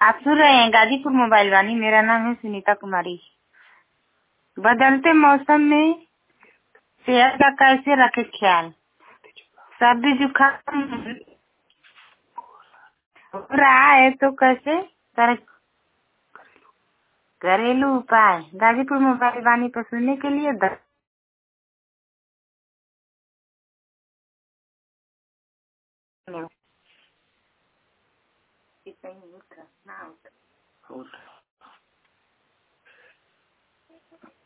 आप सुन रहे हैं गाजीपुर मोबाइल वाणी। मेरा नाम है सुनीता कुमारी। बदलते मौसम में सेहत का कैसे रखे ख्याल? सर्दी जुकाम हो रहा है तो कैसे करे? घरेलू उपाय गाजीपुर मोबाइल वाणी पर सुनने के लिए धन्यवाद।